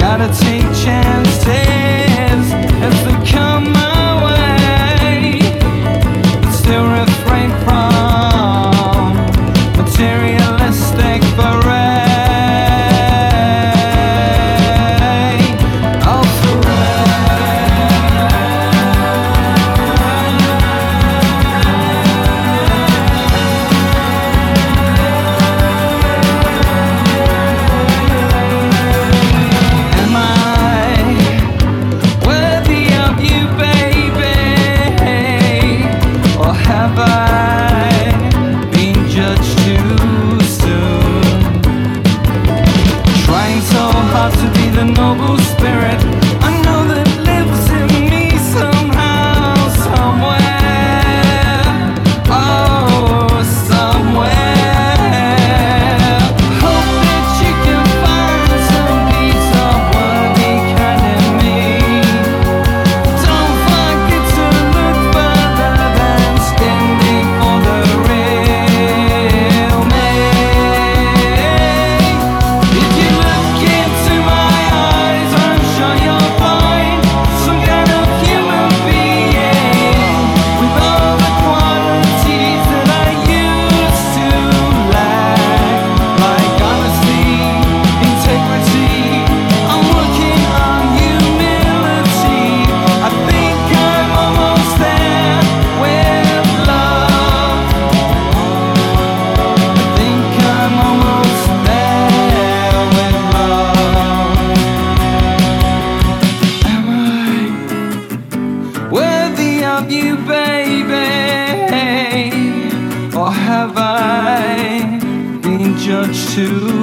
Gotta take chances as they come my way, but still refrain from materialistic foray. To be the noble spirit I know that lives in me somehow, somewhere, oh, somewhere. Hope that you can find some piece of worthy kind in me. Don't forget to look further than standing for the real me. If you look into my eyes, I'm sure you'll find some kind of human being with all the qualities that I used to lack, like honesty, integrity. I'm working on humility. I think I'm almost there with love. I think I'm almost there with love. Am I worthy of you, baby? Or have I been judged too